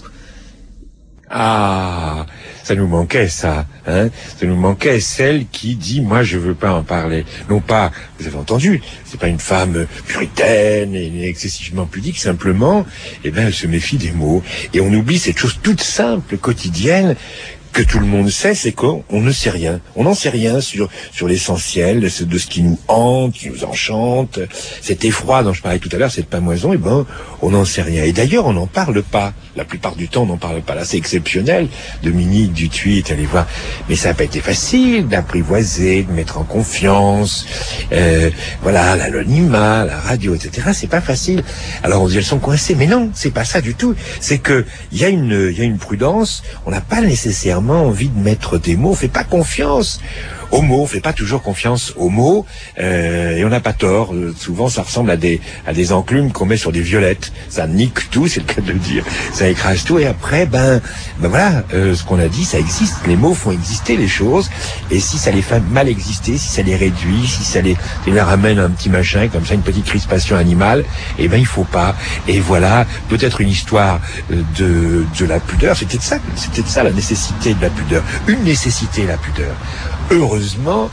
Speaker 2: Ah, ça nous manquait ça, hein. Ça nous manquait celle qui dit moi je veux pas en parler. Non pas, vous avez entendu, c'est pas une femme puritaine et excessivement pudique, simplement, elle se méfie des mots et on oublie cette chose toute simple, quotidienne, que tout le monde sait, c'est qu'on ne sait rien. On n'en sait rien sur l'essentiel de ce qui nous hante, qui nous enchante. Cet effroi dont je parlais tout à l'heure, cette pamoison, on n'en sait rien. Et d'ailleurs, on n'en parle pas. La plupart du temps, on n'en parle pas. Là, c'est exceptionnel. Dominique Dutuit est allé voir. Mais ça n'a pas été facile d'apprivoiser, de mettre en confiance. L'anonymat, la radio, etc. C'est pas facile. Alors on dit elles sont coincées. Mais non, c'est pas ça du tout. C'est que il y a une prudence. On n'a pas nécessairement envie de mettre des mots, on fait pas confiance aux mots, on fait pas toujours confiance aux mots, et on n'a pas tort. Souvent, ça ressemble à des enclumes qu'on met sur des violettes. Ça nique tout, c'est le cas de le dire. Ça écrase tout, et après, ce qu'on a dit, ça existe. Les mots font exister les choses, et si ça les fait mal exister, si ça les réduit, si ça les ramène un petit machin, comme ça, une petite crispation animale, il faut pas. Et voilà, peut-être une histoire de la pudeur. C'était de ça la nécessité de la pudeur. Une nécessité, la pudeur. Heureusement,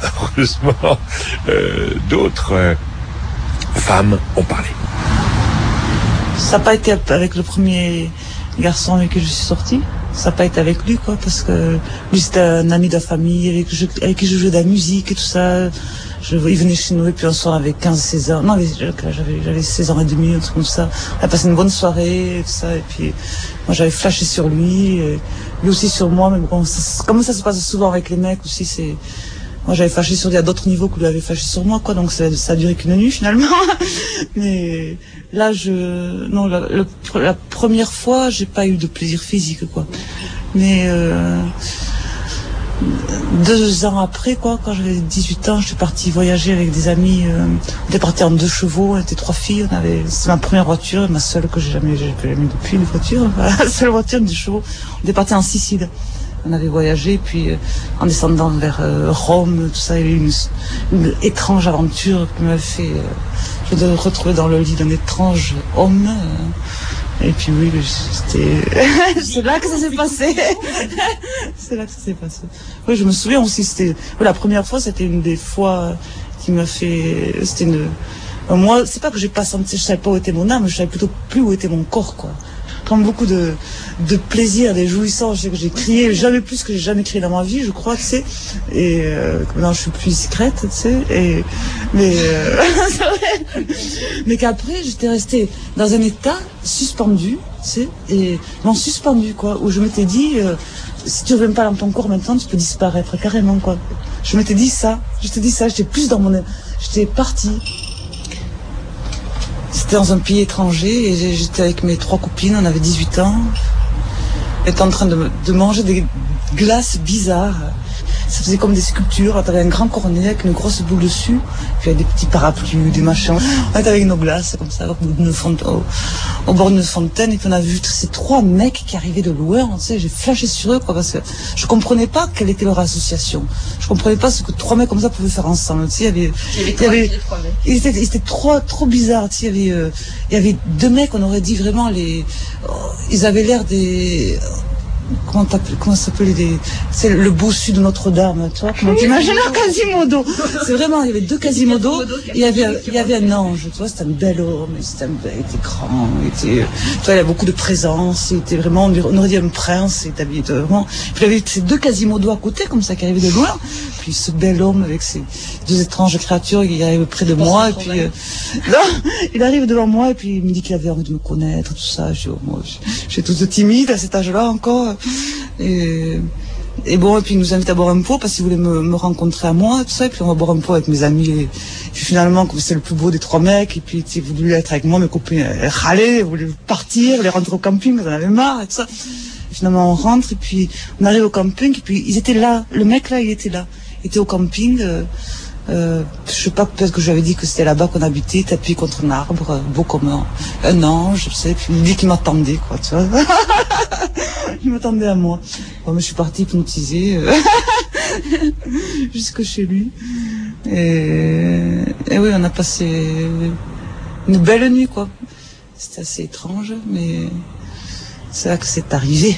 Speaker 2: d'autres femmes ont parlé.
Speaker 10: Ça n'a pas été avec le premier garçon avec qui je suis sortie. Ça n'a pas été avec lui, quoi, parce que lui c'était un ami de la famille avec qui je jouais de la musique et tout ça. Il venait chez nous et puis un soir avec 15-16 ans. Non, j'avais 16 ans et demi, un truc comme ça. On a passé une bonne soirée et tout ça. Et puis moi j'avais flashé sur lui, et lui aussi sur moi. Mais bon, comme ça se passe souvent avec les mecs aussi, moi j'avais flashé sur lui à d'autres niveaux que lui avait flashé sur moi, quoi. Donc ça a duré qu'une nuit finalement. Mais là la première fois j'ai pas eu de plaisir physique, quoi. Mais 2 ans après, quoi, quand j'avais 18 ans, je suis partie voyager avec des amis. On était partis en 2 chevaux, on était 3 filles. C'était ma première voiture, ma seule que j'ai jamais depuis une voiture. La seule voiture, 2 chevaux. On était partis en Sicile. On avait voyagé, puis en descendant vers Rome, tout ça, il y a eu une étrange aventure qui m'a fait je me retrouver dans le lit d'un étrange homme. Et puis oui, c'est là que ça s'est passé. C'est là que ça s'est passé. Oui, je me souviens aussi, la première fois, c'était une des fois qui m'a fait, moi, c'est pas que j'ai pas senti, je savais pas où était mon âme, je savais plutôt plus où était mon corps, quoi. Comme beaucoup de plaisir, des jouissances, je sais que j'ai crié jamais plus que j'ai jamais crié dans ma vie, je crois, tu sais. Et maintenant je suis plus discrète, tu sais. Mais qu'après j'étais restée dans un état suspendu, tu sais, et suspendu, quoi, où je m'étais dit, si tu reviens pas dans ton corps maintenant, tu peux disparaître carrément, quoi. Je m'étais dit ça, j'étais plus j'étais partie. C'était dans un pays étranger et j'étais avec mes 3 copines, on avait 18 ans. On était en train de manger des glaces bizarres. Ça faisait comme des sculptures. On avait un grand cornet avec une grosse boule dessus. Puis avec des petits parapluies, des machins. On était avec nos glaces comme ça, au bord d'une fontaine. Et puis on a vu ces 3 mecs qui arrivaient de loin. Tu sais, j'ai flashé sur eux, quoi, parce que je comprenais pas quelle était leur association. Je comprenais pas ce que 3 mecs comme ça pouvaient faire ensemble. Tu sais, ils étaient trop bizarres. Tu sais, il y avait 2 mecs, on aurait dit vraiment ils avaient l'air des... Comment s'appelait c'est le bossu de Notre-Dame, tu vois, comment t'imagines un Quasimodo. C'est vraiment, il y avait 2 Quasimodo, il y avait un ange, tu vois, c'était un bel homme, il était grand, tu vois, il avait beaucoup de présence, il était vraiment, on aurait dit un prince, il était habillé vraiment, puis il y avait ces 2 Quasimodo à côté, comme ça, qui arrivaient de loin, puis ce bel homme avec ces 2 étranges créatures qui arrivent près de moi, et puis, là, il arrive devant moi, et puis il me dit qu'il avait envie de me connaître, tout ça, moi, je suis toute timide à cet âge-là encore. Et Et bon, et puis il nous invite à boire un pot parce qu'il voulait me rencontrer à moi, tout ça. Et puis on va boire un pot avec mes amis. Et puis finalement, comme c'est le plus beau des 3 mecs, et puis il voulu être avec moi, mes copines râlaient, voulaient partir, les rentrer au camping, on en avait marre et tout ça. Et finalement, on rentre et puis on arrive au camping et puis ils étaient là. Le mec là, il était là. Il était au camping. Je sais pas, peut-être que je lui avais dit que c'était là-bas qu'on habitait, tapis contre un arbre, beau comme un ange, je sais. Puis il me dit qu'il m'attendait, quoi, tu vois. Il m'attendait à moi. Bon, mais je suis partie hypnotisée jusque chez lui. Et oui, on a passé une belle nuit, quoi. C'était assez étrange, mais c'est là que c'est arrivé.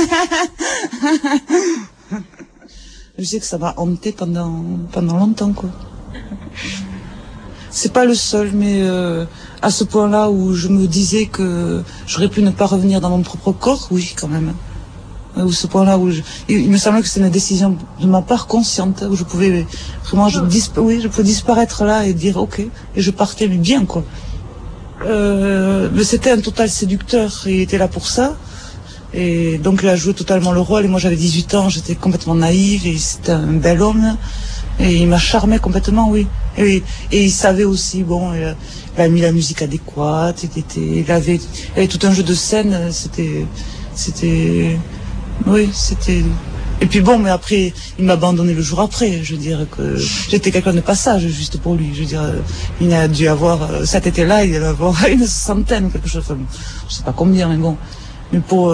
Speaker 10: Je sais que ça m'a hanté pendant longtemps, quoi. C'est pas le seul, mais à ce point-là où je me disais que j'aurais pu ne pas revenir dans mon propre corps, oui, quand même. Ou ce point-là où il me semblait que c'était une décision de ma part consciente, où je pouvais vraiment, je pouvais disparaître là et dire ok, et je partais, mais bien, quoi. Mais c'était un total séducteur, et il était là pour ça. Et donc il a joué totalement le rôle, et moi j'avais 18 ans, j'étais complètement naïve, et c'était un bel homme, et il m'a charmé complètement, oui. Et il savait aussi, bon, il a mis la musique adéquate, il avait tout un jeu de scène, c'était, et puis bon, mais après, il m'a abandonné le jour après, je veux dire que j'étais quelqu'un de passage, juste pour lui, je veux dire, il a dû avoir, cet été-là, il devait avoir une centaine ou quelque chose, enfin, je sais pas combien, mais bon. Mais pour,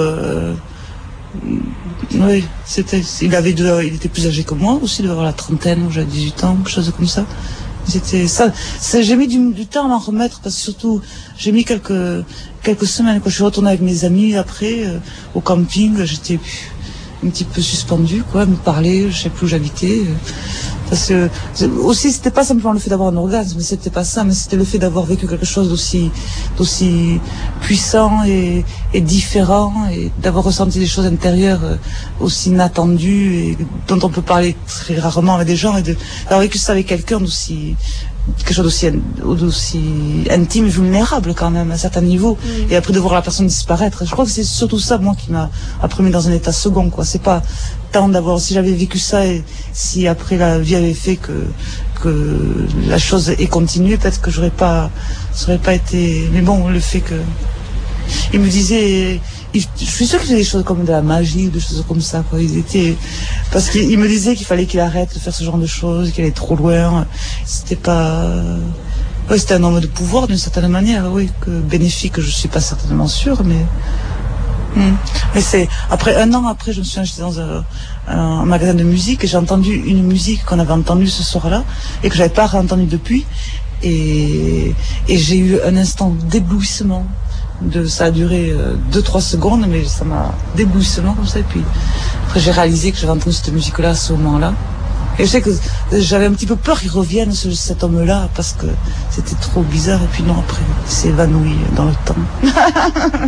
Speaker 10: oui, il était plus âgé que moi aussi, il devait avoir la trentaine, où j'avais 18 ans, quelque chose comme ça. C'était ça, j'ai mis du temps à m'en remettre, parce que surtout, j'ai mis quelques semaines, quand je suis retournée avec mes amis après, au camping, j'étais un petit peu suspendue, quoi, me parler, je sais plus où j'habitais. Parce que aussi, c'était pas simplement le fait d'avoir un orgasme, c'était pas ça, mais c'était le fait d'avoir vécu quelque chose d'aussi puissant et différent, et d'avoir ressenti des choses intérieures aussi inattendues, et dont on peut parler très rarement avec des gens, et d'avoir vécu ça avec quelqu'un quelque chose d'aussi intime et vulnérable quand même à un certain niveau, et après de voir la personne disparaître. Je crois que c'est surtout ça, moi, qui m'a après mis dans un état second, quoi. C'est pas tant d'avoir, si j'avais vécu ça, et si après la vie avait fait que la chose ait continué, peut-être que ça aurait pas été, mais bon, le fait que il me disait, je suis sûre qu'il faisait des choses comme de la magie, des choses comme ça, quoi. Parce qu'il me disait qu'il fallait qu'il arrête de faire ce genre de choses, qu'il allait trop loin. C'était pas, ouais, c'était un homme de pouvoir d'une certaine manière, oui, que bénéfique, je suis pas certainement sûre, mais c'est après, un an après, je me suis j'étais dans un magasin de musique, et j'ai entendu une musique qu'on avait entendue ce soir-là et que j'avais pas réentendue depuis, et j'ai eu un instant d'éblouissement. Ça a duré 2-3 secondes, mais ça m'a d'éblouissement comme ça, et puis après j'ai réalisé que j'avais entendu cette musique-là à ce moment-là. Et je sais que j'avais un petit peu peur qu'il revienne, cet homme-là, parce que c'était trop bizarre, et puis non, après, il s'est évanoui dans le temps.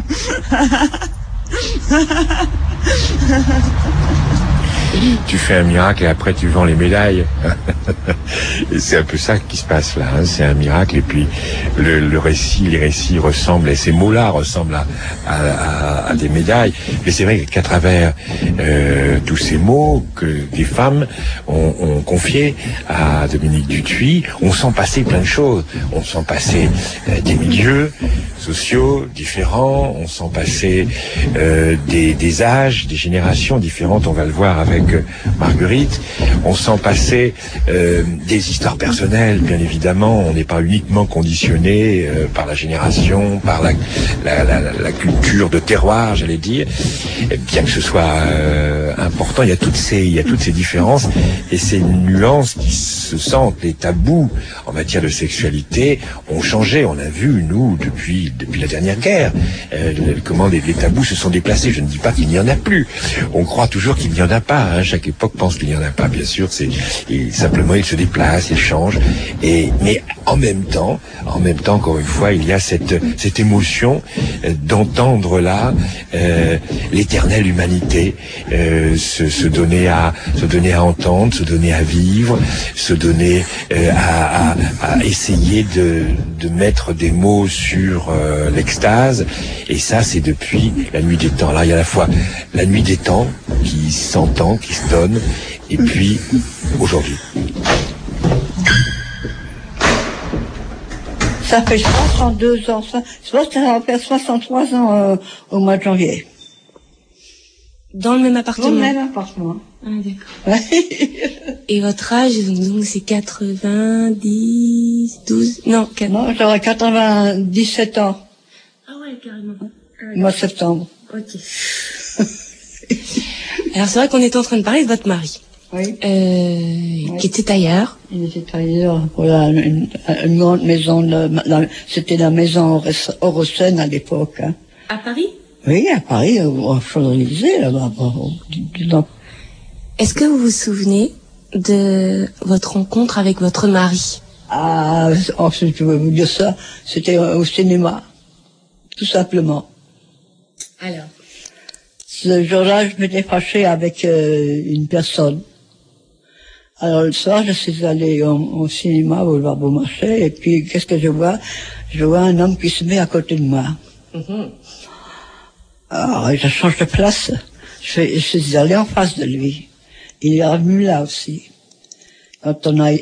Speaker 2: Tu fais un miracle et après tu vends les médailles. Et c'est un peu ça qui se passe là, hein. C'est un miracle, et puis les récits ressemblent, et ces mots-là ressemblent à des médailles. Mais c'est vrai qu'à travers tous ces mots que des femmes ont confiés à Dominique Dutuit, on sent passer plein de choses. On sent passer des milieux sociaux différents, on sent passer des âges, des générations différentes, on va le voir avec Marguerite. On sent passer des histoires personnelles, bien évidemment. On n'est pas uniquement conditionné par la génération, par la culture de terroir, j'allais dire. Bien que ce soit important, il y a toutes ces différences et ces nuances qui se sentent. Les tabous en matière de sexualité ont changé. On a vu, nous, depuis la dernière guerre, comment les tabous se sont déplacés. Je ne dis pas qu'il n'y en a plus. On croit toujours qu'il n'y en a pas. Hein. Chaque époque pense qu'il n'y en a pas, bien sûr. Simplement, ils se déplacent, ils changent. Mais en même temps, encore une fois, il y a cette émotion d'entendre là l'éternelle humanité se donner à entendre, se donner à vivre, se donner à essayer de mettre des mots sur l'extase. Et ça, c'est depuis la nuit des temps. Alors il y a à la fois la nuit des temps qui s'entend, qui se donne, et puis aujourd'hui.
Speaker 1: Ça fait 62 ans, ça va faire 63 ans au mois de janvier.
Speaker 16: Dans le même appartement?
Speaker 1: Dans le même appartement.
Speaker 16: Ah, d'accord. Et votre âge, donc c'est 90, 12, non, 4...
Speaker 1: Non, j'aurais 97 ans.
Speaker 16: Ah ouais, carrément.
Speaker 1: Au mois de septembre.
Speaker 16: Ok. Alors c'est vrai qu'on était en train de parler de votre mari.
Speaker 1: Oui.
Speaker 16: Qui était tailleur.
Speaker 1: Il était tailleur pour une grande maison, c'était la maison Orocène à l'époque. Hein.
Speaker 16: À Paris?
Speaker 1: Oui, à Paris, au Champs-Élysées, là-bas.
Speaker 16: Est-ce que vous vous souvenez de votre rencontre avec votre mari?
Speaker 1: Ah, si je veux vous dire ça, c'était au cinéma, tout simplement.
Speaker 16: Alors?
Speaker 1: Ce jour-là, je m'étais fâchée avec une personne. Alors le soir, je suis allée au cinéma, au Boulevard Beaumarchais, et puis qu'est-ce que je vois? Je vois un homme qui se met à côté de moi.
Speaker 16: Mm-hmm.
Speaker 1: Alors, je change de place. Je suis allée en face de lui. Il est revenu là aussi. Quand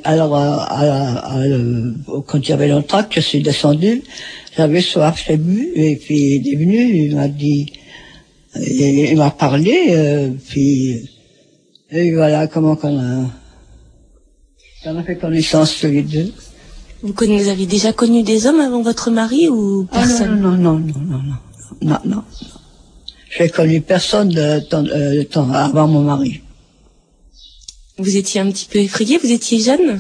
Speaker 1: quand il y avait l'entracte, je suis descendue. J'avais soif, j'ai bu, et puis il est venu, il m'a dit, il m'a parlé, puis et voilà comment qu'on a fait connaissance tous les deux.
Speaker 16: Vous aviez déjà connu des hommes avant votre mari ou personne?
Speaker 1: Non. J'ai connu personne avant mon mari.
Speaker 16: Vous étiez un petit peu effrayé, vous étiez jeune?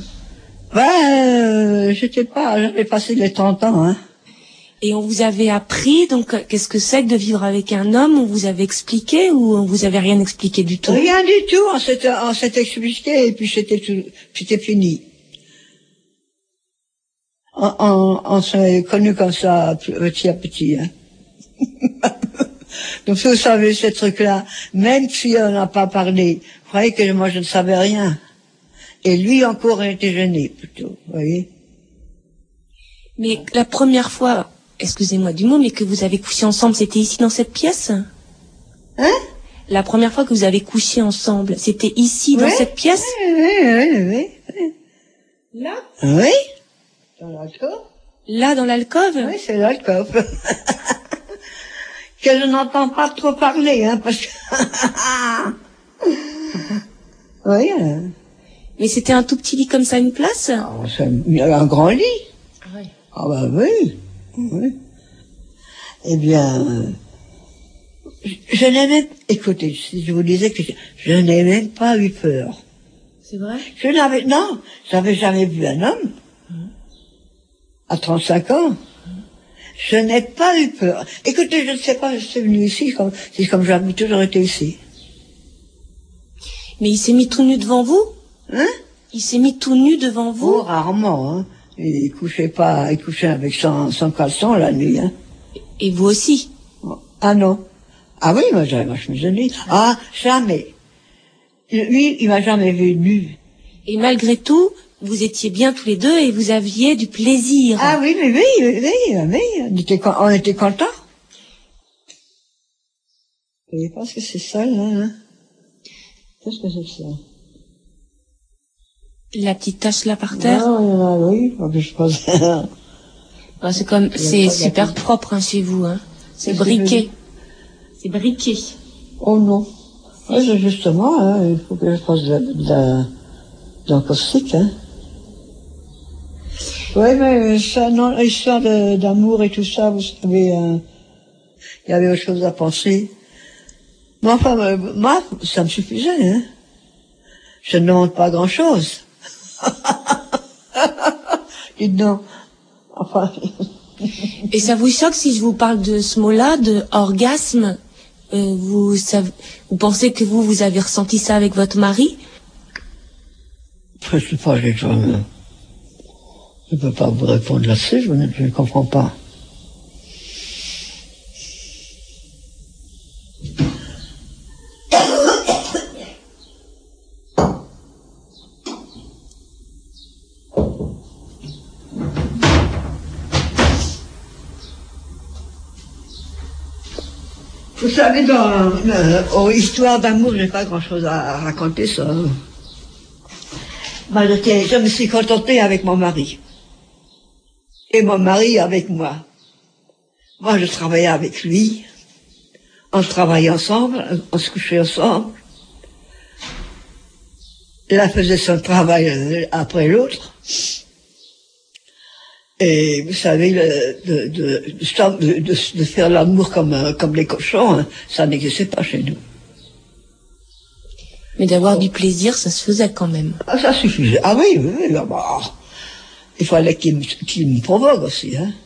Speaker 1: J'avais passé les 30 ans, hein.
Speaker 16: Et on vous avait appris, donc, qu'est-ce que c'est que de vivre avec un homme? On vous avait expliqué ou on vous avait rien expliqué du tout?
Speaker 1: Rien du tout, on s'était expliqué et puis c'était fini. On s'est connus comme ça, petit à petit, hein. Donc vous savez ce truc-là, même si on n'a pas parlé, vous croyez que moi je ne savais rien. Et lui encore était gêné plutôt, vous voyez.
Speaker 16: Mais la première fois, excusez-moi du mot, mais que vous avez couché ensemble, c'était ici dans cette pièce?
Speaker 1: Hein?
Speaker 16: La première fois que vous avez couché ensemble, c'était ici dans cette pièce?
Speaker 1: Oui.
Speaker 16: Là?
Speaker 1: Oui. Dans l'alcôve.
Speaker 16: Là, dans l'alcôve?
Speaker 1: Oui, c'est l'alcôve. Que je n'entends pas trop parler, hein, parce que... Oui.
Speaker 16: Mais c'était un tout petit lit comme ça, une place?
Speaker 1: Il y avait un grand lit.
Speaker 16: Ah oui.
Speaker 1: Ah bah oui. Eh bien, je n'ai même... Écoutez, si je vous disais que je n'ai même pas eu peur.
Speaker 16: C'est vrai?
Speaker 1: J'avais jamais vu un homme. À 35 ans. Je n'ai pas eu peur. Écoutez, je ne sais pas, je suis venue ici, c'est comme j'avais toujours été ici.
Speaker 16: Mais il s'est mis tout nu devant vous?
Speaker 1: Hein?
Speaker 16: Il s'est mis tout nu devant vous?
Speaker 1: Oh, rarement, hein. Il couchait avec son caleçon la nuit, hein.
Speaker 16: Et vous aussi?
Speaker 1: Ah non. Ah oui, moi je me gênais. Ah, jamais. Lui, il m'a jamais vu nu.
Speaker 16: Et malgré tout, vous étiez bien tous les deux et vous aviez du plaisir.
Speaker 1: Ah oui, mais oui, on était contents. Vous voyez pas ce que c'est ça, là, hein? Qu'est-ce que c'est ça?
Speaker 16: La petite tache là par terre?
Speaker 1: Non, oui, je pense.
Speaker 16: C'est super propre, hein, chez vous, hein. C'est briqué. C'est briqué.
Speaker 1: Oh non. Ouais, justement, hein, il faut que je fasse de caustique, hein. Oui, mais ça, non, l'histoire d'amour et tout ça, vous savez, il y avait autre chose à penser. Mais enfin, moi, ça me suffisait, hein. Je ne demande pas grand-chose. Dites donc. Enfin.
Speaker 16: Et ça vous choque si je vous parle de ce mot-là, de orgasme? Vous pensez que vous avez ressenti ça avec votre mari?
Speaker 1: Je sais pas, Je ne peux pas vous répondre là-dessus, je ne comprends pas. Vous savez, dans Histoire d'amour, j'ai pas grand-chose à raconter, ça. Moi, je me suis contentée avec mon mari. Et mon mari avec moi. Moi, je travaillais avec lui. On travaillait ensemble, on se couchait ensemble. L'un faisait son travail après l'autre. Et vous savez, de faire l'amour comme les cochons, hein, ça n'existait pas chez nous.
Speaker 12: Mais d'avoir du plaisir, ça se faisait quand même.
Speaker 1: Ah, ça suffisait. Ah oui, bah, il fallait qu'il me provoque aussi, hein.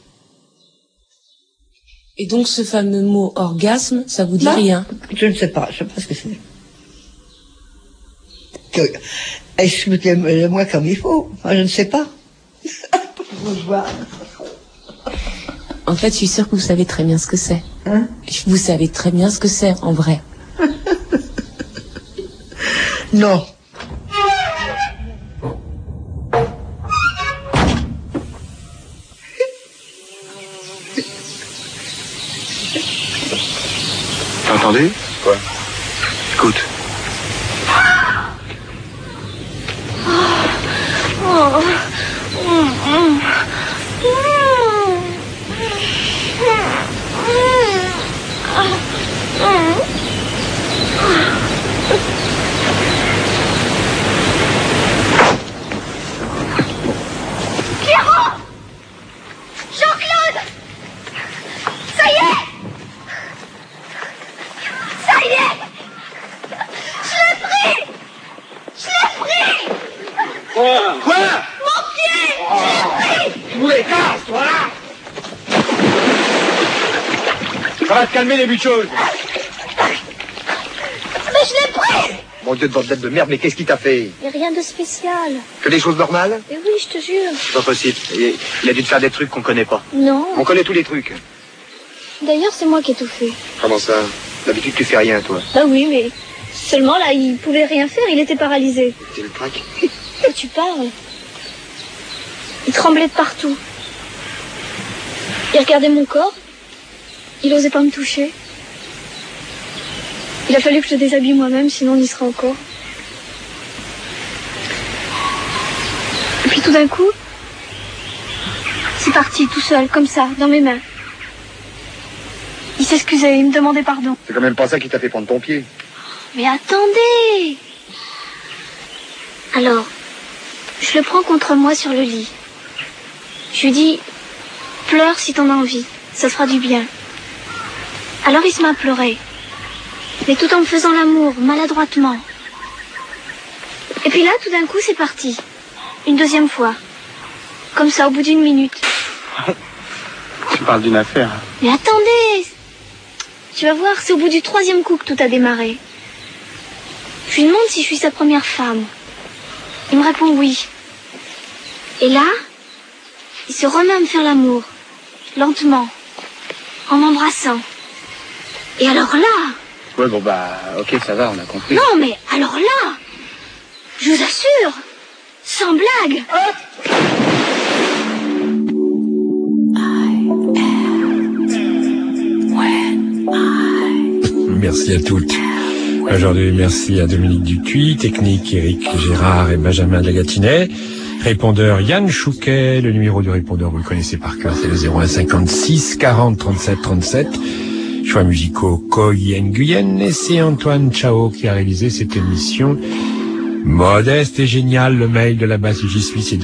Speaker 12: Et donc ce fameux mot orgasme, ça vous dit rien?
Speaker 1: Je ne sais pas ce que c'est. Expliquez-moi comme il faut. Moi, je ne sais pas.
Speaker 12: En fait, je suis sûre que vous savez très bien ce que c'est.
Speaker 1: Hein?
Speaker 12: Vous savez très bien ce que c'est, en vrai.
Speaker 1: Non.
Speaker 21: T'as entendu? Quoi? Écoute.
Speaker 19: Jean-Claude! Ça y est! Ça y est! Je l'ai pris! Je l'ai pris!
Speaker 21: Quoi?
Speaker 19: Mon pied! Je l'ai pris!
Speaker 21: Tous les casse, voilà! Ça va te calmer les buts-choses.
Speaker 19: Mais je l'ai pris!
Speaker 21: Mon Dieu de bordel de merde, mais qu'est-ce qui t'a fait?
Speaker 19: Mais rien de spécial.
Speaker 21: Que des choses normales?
Speaker 19: Mais oui, je te jure.
Speaker 21: C'est pas possible. Il a dû te faire des trucs qu'on connaît pas.
Speaker 19: Non.
Speaker 21: On connaît tous les trucs.
Speaker 19: D'ailleurs, c'est moi qui ai tout fait.
Speaker 21: Comment ça? D'habitude, tu fais rien, toi.
Speaker 19: Bah oui, mais seulement là, il pouvait rien faire, il était paralysé.
Speaker 21: C'est le crack.
Speaker 19: Et tu parles? Il tremblait de partout. Il regardait mon corps. Il osait pas me toucher. Il a fallu que je le déshabille moi-même, sinon on y sera encore. Et puis tout d'un coup, c'est parti tout seul, comme ça, dans mes mains. Il s'excusait, il me demandait pardon.
Speaker 21: C'est quand même pas ça qui t'a fait prendre ton pied.
Speaker 19: Mais attendez! Alors, je le prends contre moi sur le lit. Je lui dis, pleure si t'en as envie, ça fera du bien. Alors il se met à pleurer. Mais tout en me faisant l'amour, maladroitement. Et puis là, tout d'un coup, c'est parti. Une deuxième fois. Comme ça, au bout d'une minute.
Speaker 21: Tu parles d'une affaire.
Speaker 19: Mais attendez! Tu vas voir, c'est au bout du troisième coup que tout a démarré. Je lui demande si je suis sa première femme. Il me répond oui. Et là, il se remet à me faire l'amour. Lentement. En m'embrassant. Et alors là...
Speaker 21: Ouais, bon bah, ok, ça va, on a compris.
Speaker 19: Non, mais alors là, je vous assure, sans blague.
Speaker 2: Merci à toutes. Aujourd'hui, merci à Dominique Dutuit, technique Éric Gérard et Benjamin Dagatinet. Répondeur Yann Chouquet, le numéro du répondeur, vous le connaissez par cœur, c'est le 01 56 40 37 37. Choix musicaux Koy Nguyen, et c'est Antoine Chao qui a réalisé cette émission. Modeste et génial, le mail de la base J'y suis, c'est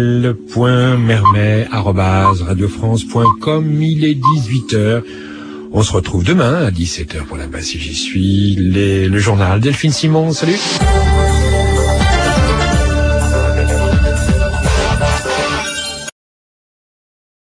Speaker 2: daniel.mermet@radiofrance.com. Il est 18h. On se retrouve demain à 17h pour la base J'y suis. Le journal Delphine Simon, salut.